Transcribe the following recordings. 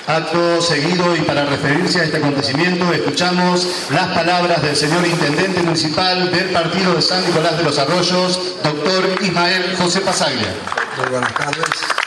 Acto seguido y para referirse a este acontecimiento escuchamos las palabras del señor Intendente Municipal del Partido de San Nicolás de los Arroyos, doctor Ismael José Pasaglia. Muy buenas tardes.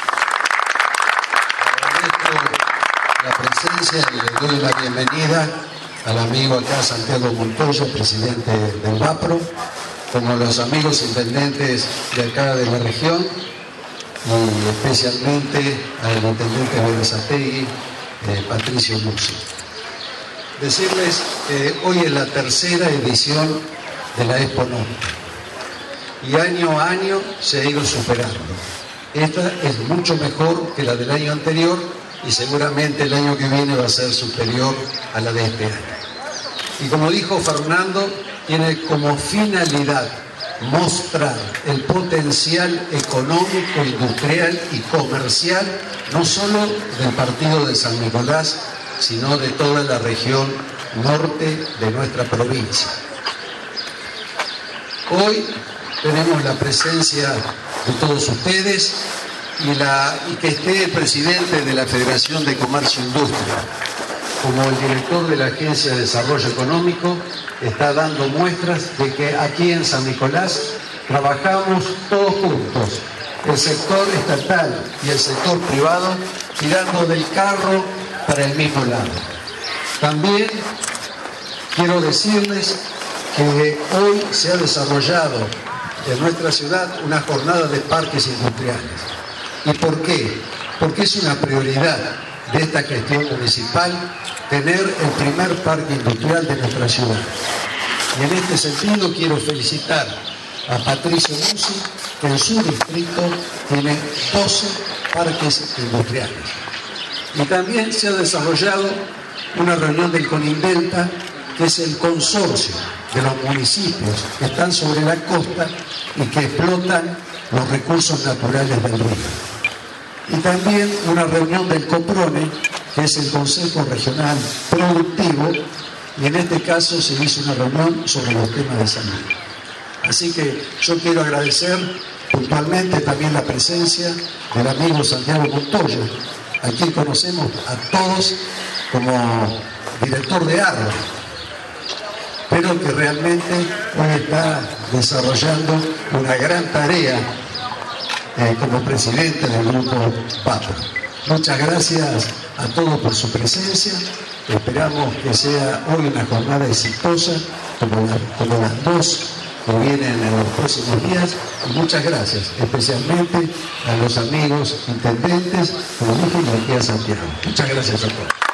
Agradezco la presencia y le doy la bienvenida al amigo acá Santiago Montoya, presidente del VAPRO, como los amigos intendentes de acá de la región y especialmente al intendente Berazategui, Patricio Musi. Decirles que hoy es la tercera edición de la Expo Norte y año a año se ha ido superando. Esta es mucho mejor que la del año anterior y seguramente el año que viene va a ser superior a la de este año. Y como dijo Fernando, tiene como finalidad mostrar el potencial económico, industrial y comercial, no solo del partido de San Nicolás, sino de toda la región norte de nuestra provincia. Hoy tenemos la presencia de todos ustedes y que esté el presidente de la Federación de Comercio e Industria, como el director de la Agencia de Desarrollo Económico, está dando muestras de que aquí en San Nicolás trabajamos todos juntos, el sector estatal y el sector privado, tirando del carro para el mismo lado. También quiero decirles que hoy se ha desarrollado en nuestra ciudad una jornada de parques industriales. ¿Y por qué? Porque es una prioridad de esta gestión municipal tener el primer parque industrial de nuestra ciudad. Y en este sentido quiero felicitar a Patricio Musi, que en su distrito tiene 12 parques industriales. Y también se ha desarrollado una reunión del CONINDELTA, que es el consorcio de los municipios que están sobre la costa y que explotan los recursos naturales del río. Y también una reunión del COPRONE, que es el Consejo Regional Productivo, y en este caso se hizo una reunión sobre los temas de salud. Así que yo quiero agradecer puntualmente también la presencia del amigo Santiago Montoya, a quien conocemos a todos como director de ARLA, pero que realmente hoy está desarrollando una gran tarea como presidente del grupo VAPRO. Muchas gracias a todos por su presencia. Esperamos que sea hoy una jornada exitosa como las dos que vienen en los próximos días. Y muchas gracias, especialmente a los amigos intendentes, como dije, y aquí a Santiago. Muchas gracias a todos.